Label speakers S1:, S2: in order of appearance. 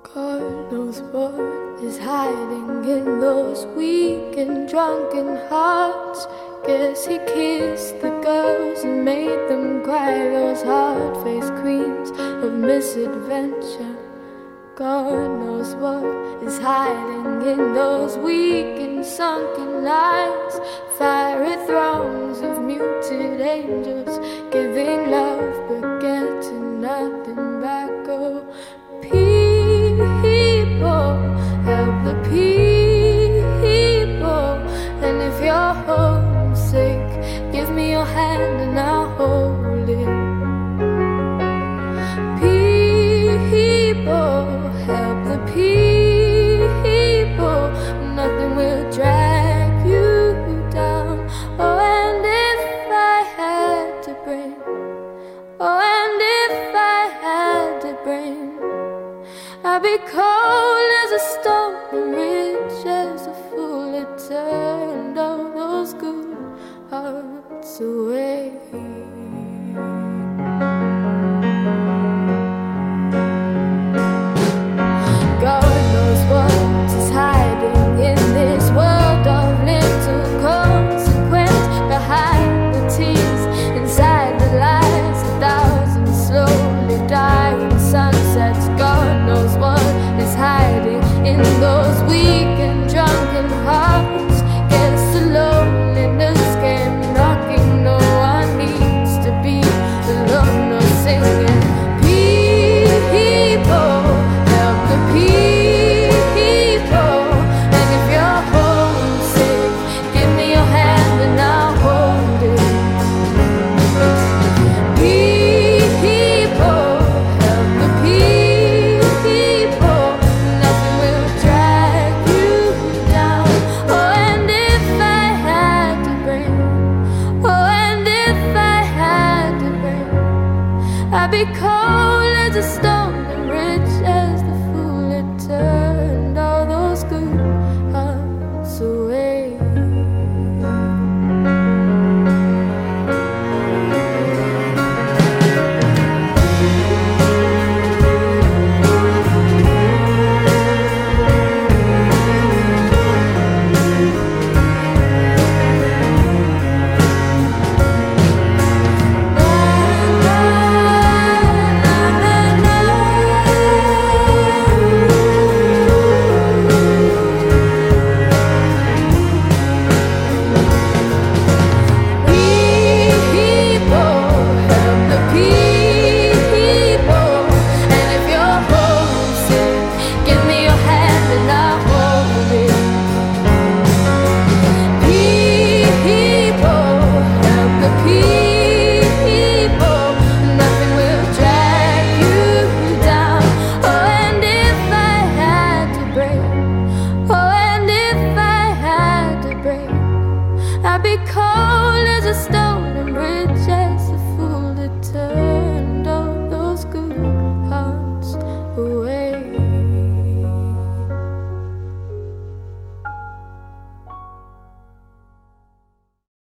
S1: God knows what is hiding in those weak and drunken hearts. Guess he kissed the girls and made them cry, those hard-faced queens of misadventure. God knows what is hiding in those weak and sunken eyes. Fiery throngs of muted angels giving love but getting nothing back. Oh, people, help the people. And if you're homesick, give me your hand and I'll hold it. People, help the people. Nothing will drag you down. Oh, and if I had to bring, oh, and if I had to bring, I'd be cold as a stone and rich as a fool. It turned all those good hearts away. God knows what is hiding in this world of little consequence. Behind the tears, inside the lies, 1,000 slowly dying sunsets. God knows what is hiding in those weak and drunken hearts.